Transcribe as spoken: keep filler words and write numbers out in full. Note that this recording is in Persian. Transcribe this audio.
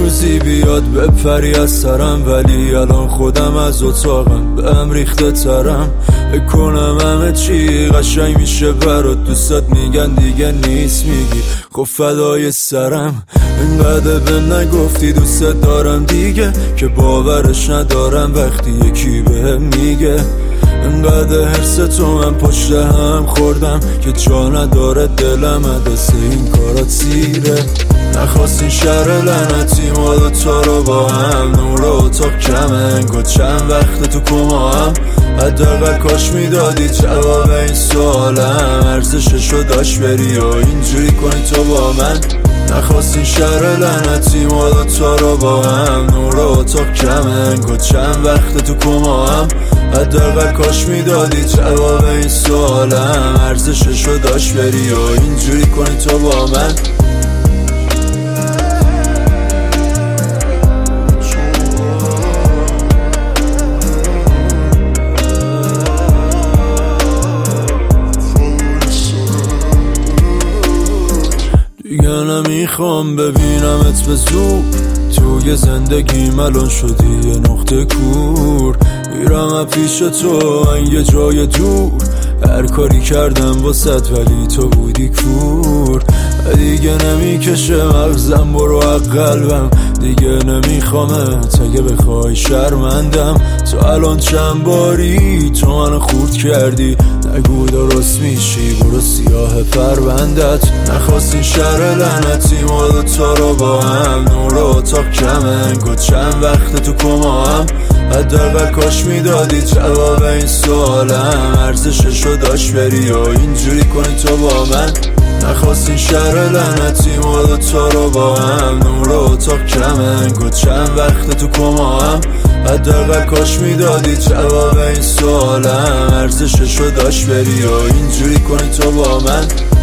روزی بیاد بپری از سرم، ولی الان خودم از اتاقم به هم ریخته ترم. بکنم همه چی قشنگ میشه برات، دوستات میگن دیگه نیست، میگی خب فدای سرم. اینقدر به نگفتی دوست دارم دیگه که باورش ندارم وقتی یکی بهم میگه. اینقدر حرس تو من پشت هم خوردم که جا نداره دلم دست این کارات سیره. نخواستین شهر لعنتی ما دوتا رو با هم، نور اتاق کمه انگار چند وقت تو کما هم. حداقل کاش میدادی جواب این سوالم، ارزششو داشت بری و اینجوری کنی تو با من. نخواستین شهر لعنتی ما دوتا رو با هم، نور اتاق کمه انگار چند وقت تو کما هم. حداقل کاش میدادی جواب این سوالم، ارزششو داشت بری و اینجوری کنی تو با من. دیگه نمیخوام ببینمت به زور، توی زندگی ملون شدی یه نقطه کور. میرم پیش تو من یه جای دور، هر کاری کردم واسط ولی تو بودی کور. دیگه نمیکشه مغزم برو از قلبم، دیگه نمیخوامت اگه بخوای شرمندم. تو الان چند باری تو منو خورد کردی، نگو درست میشی برو سیاه پروندت. نخواستین شهر لعنتی ما دوتا رو با هم، نور اتاق کمه انگار چند وقت تو کما هم. حداقل کاش میدادی جواب این سوالم، ارزششو داشت بری و اینجوری کنی تو با من. نخواستین شهر لعنتی ما دوتا رو با هم، نور اتاق کمه انگار چند وقت تو کما هم. حداقل کاش میدادی جواب این سوالم، ارزششو داشت بری و اینجوری کنی تو با من.